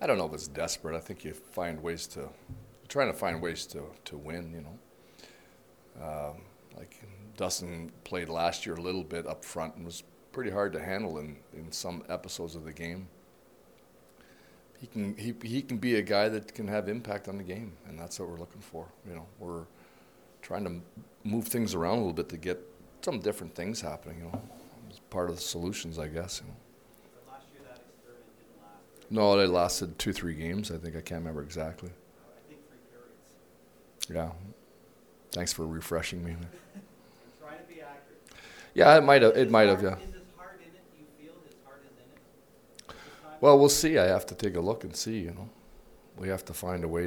I don't know if it's desperate. I think you find ways to, trying to find ways to win, you know. Like Dustin played last year a little bit up front and was pretty hard to handle in some episodes of the game. He can be a guy that can have impact on the game, and that's what we're looking for. You know, we're trying to move things around a little bit to get some different things happening. You know, it's part of the solutions, I guess. You know. But last year that experiment didn't last. Right? No, they lasted 2-3 games. I think I can't remember exactly. I think 3 periods. Yeah. Thanks for refreshing me. I'm trying to be accurate. Yeah, it might have. It might have. Yeah. Is his heart in it? Do you feel his heart is in it? This time? Well, we'll see. I have to take a look and see. You know, we have to find a way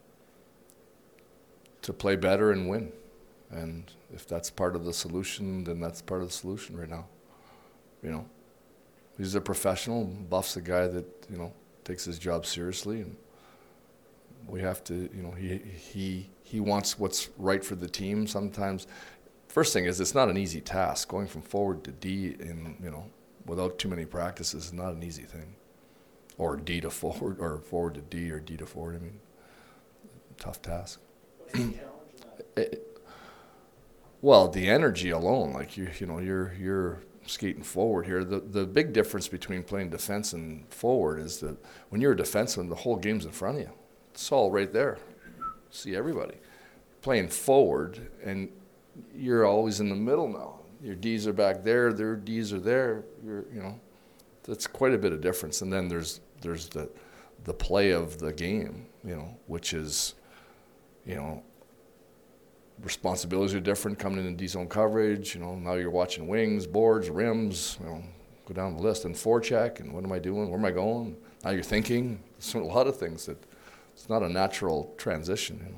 to play better and win. And if that's part of the solution, then that's part of the solution right now. You know, he's a professional. Buff's a guy that, you know, takes his job seriously, and we have to, you know, he wants what's right for the team. Sometimes, first thing is, it's not an easy task. Going from forward to D in, you know, without too many practices is not an easy thing. Or D to forward, or forward to D, or D to forward. I mean, tough task. What's the challenge in that? Well, the energy alone, like you're skating forward here. The big difference between playing defense and forward is that when you're a defenseman, the whole game's in front of you. It's all right there. See everybody. Playing forward, and you're always in the middle now. Your D's are back there. Their D's are there. That's quite a bit of difference. And then there's the play of the game, you know, which is, you know, responsibilities are different coming in D zone coverage. You know, now you're watching wings, boards, rims. You know, go down the list and forecheck. And what am I doing? Where am I going? Now you're thinking. There's a lot of things that it's not a natural transition. You know,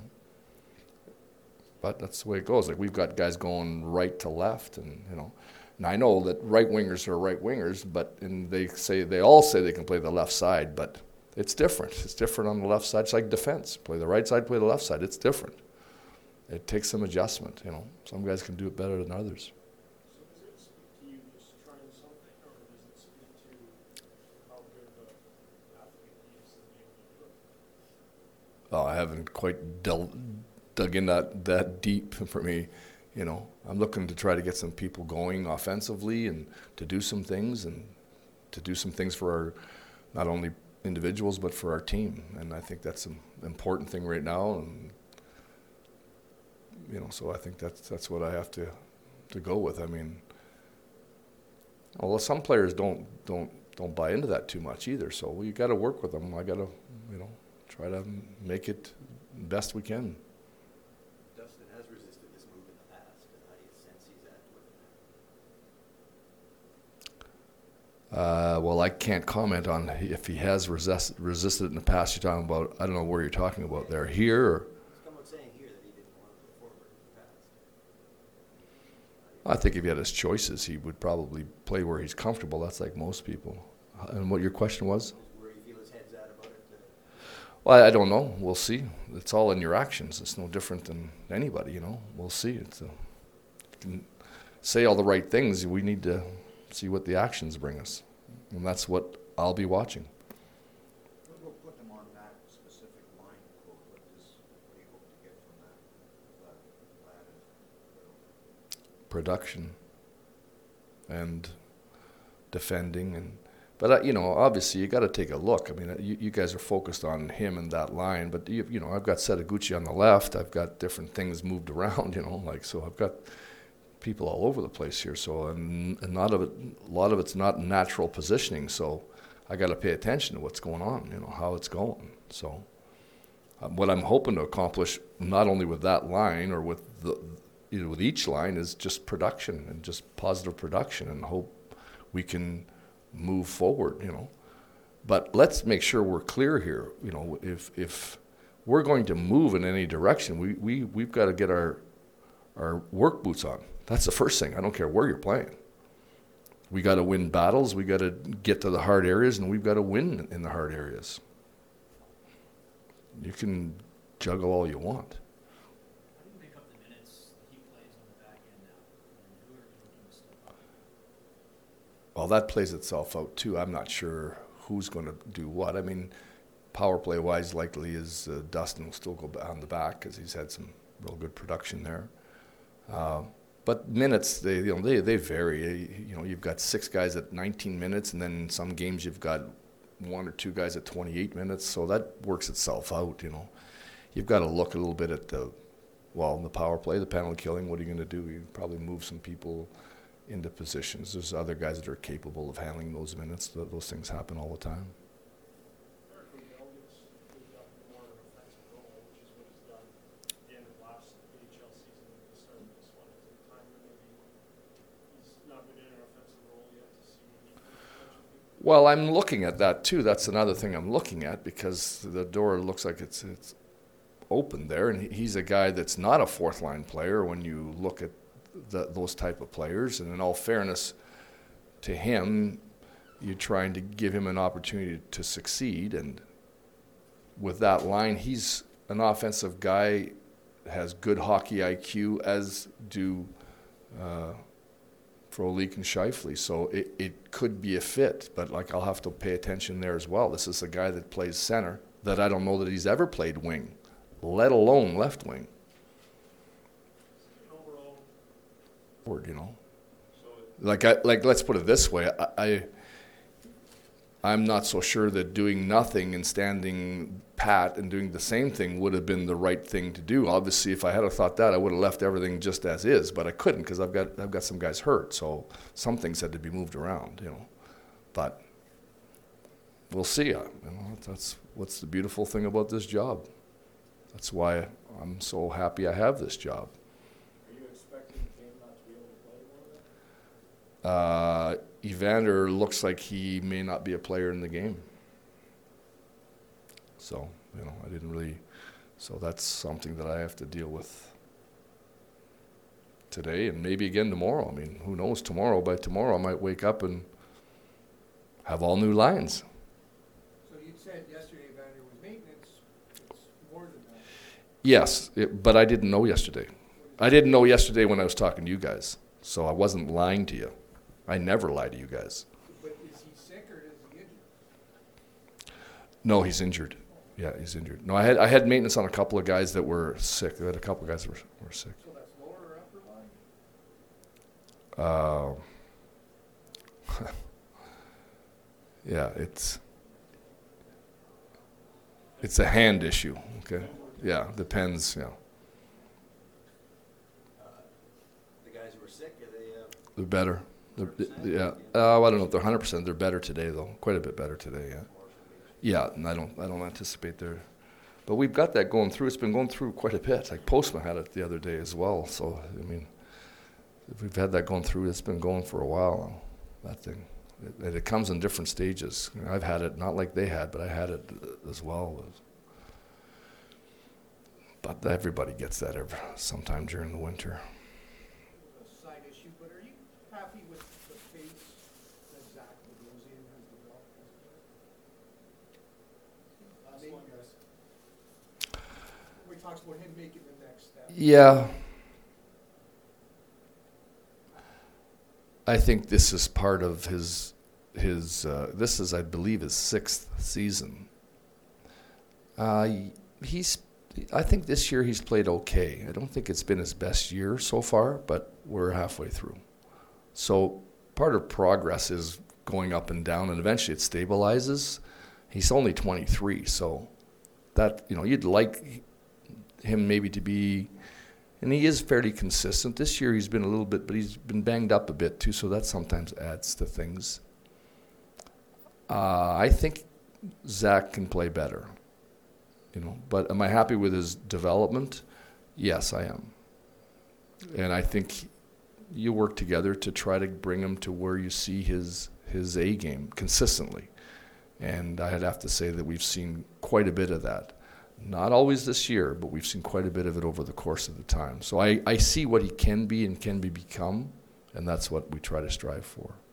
but that's the way it goes. Like we've got guys going right to left, and you know, and I know that right wingers are right wingers, but and they all say they can play the left side, but it's different. It's different on the left side. It's like defense. Play the right side, play the left side. It's different. It takes some adjustment, you know. Some guys can do it better than others. So does it speak to you just trying something, or does it speak to how good the athlete he is in the game when you do it? Oh, I haven't quite dug in that deep for me, you know. I'm looking to try to get some people going offensively and to do some things for our, not only individuals but for our team. And I think that's an important thing right now. And you know, so I think that's what I have to go with. I mean, well, some players don't buy into that too much either. So we got to work with them. I got to, you know, try to make it best we can. Dustin has resisted this move in the past. How do you sense he's at with it? Well, I can't comment on if he has resisted it in the past. You're talking about, I don't know where you're talking about there. Here or? Someone saying here that he didn't want to go forward in the past. I think if he had his choices, he would probably play where he's comfortable. That's like most people. And what your question was? Where you feel his head's at about it? Well, I don't know. We'll see. It's all in your actions. It's no different than anybody, you know. We'll see. You can say all the right things. We need to see what the actions bring us. And that's what I'll be watching. What about putting him on that specific line, quote? What do you hope to get from that? Production and defending. But, you know, obviously you got to take a look. I mean, you guys are focused on him and that line, but, you know, I've got Setaguchi on the left. I've got different things moved around, you know, like, so I've got people all over the place here. So, and a lot of it's not natural positioning. So I got to pay attention to what's going on, you know, how it's going. So what I'm hoping to accomplish, not only with that line or with with each line, is just production and just positive production, and hope we can move forward, you know. But let's make sure we're clear here. You know, if we're going to move in any direction, we've got to get our work boots on. That's the first thing. I don't care where you're playing. We got to win battles. We got to get to the hard areas, and we've got to win in the hard areas. You can juggle all you want. How do you make up the minutes he plays on the back end now? And who are you looking to step up? Well, that plays itself out too. I'm not sure who's going to do what. I mean, power play wise, likely is Dustin will still go on the back because he's had some real good production there. But minutes, they vary. You've got 6 guys at 19 minutes, and then in some games you've got 1 or 2 guys at 28 minutes. So that works itself out. You've got to look a little bit at the power play, the penalty killing. What are you going to do? You probably move some people into positions. There's other guys that are capable of handling those minutes. Those things happen all the time. Eric Lindell gets moved up more in an offensive role, which is what he's done at the end of last AHL season and the start of this one. Is it time that maybe he's not been in an offensive role yet to see what he can potentially do? Well, I'm looking at that too. That's another thing I'm looking at because the door looks like it's open there, and he's a guy that's not a fourth line player when you look at those type of players. And in all fairness to him, you're trying to give him an opportunity to succeed. And with that line, he's an offensive guy, has good hockey IQ, as do Frolik and Scheifele. So it could be a fit, but I'll have to pay attention there as well. This is a guy that plays center that I don't know that he's ever played wing, let alone left wing. Overall, Let's put it this way. I'm not so sure that doing nothing and standing pat and doing the same thing would have been the right thing to do. Obviously, if I had thought that, I would have left everything just as is, but I couldn't because I've got some guys hurt, so some things had to be moved around, But we'll see. That's what's the beautiful thing about this job. That's why I'm so happy I have this job. are you expecting Kane not to be able to play more of that? Evander looks like he may not be a player in the game. So, I didn't really. So that's something that I have to deal with today and maybe again tomorrow. I mean, who knows tomorrow? By tomorrow, I might wake up and have all new lines. So you said yesterday Evander was maintenance. It's more than that. Yes, but I didn't know yesterday. I didn't know yesterday when I was talking to you guys. So I wasn't lying to you. I never lie to you guys. But is he sick or is he injured? No, he's injured. Yeah, he's injured. No, I had maintenance on a couple of guys that were sick. I had a couple of guys that were sick. So that's lower or upper line? Yeah, it's a hand issue. Okay. Yeah, depends. Yeah, The guys who were sick, are they? they're better. Yeah. I don't know if they're 100%. They're better today, though. Quite a bit better today. Yeah. Yeah, and I don't anticipate they're. But we've got that going through. It's been going through quite a bit. Like Postman had it the other day as well. So I mean, if we've had that going through, it's been going for a while now, that thing. It comes in different stages. I've had it, not like they had, but I had it as well. But everybody gets that sometime during the winter. A side issue, but are you happy with the pace that Zach Bogosian has developed as a player? Last one, guys. We talked about him making the next step. Yeah. I think this is part of his this is, I believe, his 6th season. I think this year he's played okay. I don't think it's been his best year so far, but we're halfway through. So part of progress is going up and down, and eventually it stabilizes. He's only 23, so that, you'd like him maybe to be. And he is fairly consistent. This year he's been a little bit, but he's been banged up a bit too, so that sometimes adds to things. I think Zach can play better, But am I happy with his development? Yes, I am. And I think you work together to try to bring him to where you see his A game consistently. And I'd have to say that we've seen quite a bit of that. Not always this year, but we've seen quite a bit of it over the course of the time. So I see what he can be and can become, and that's what we try to strive for.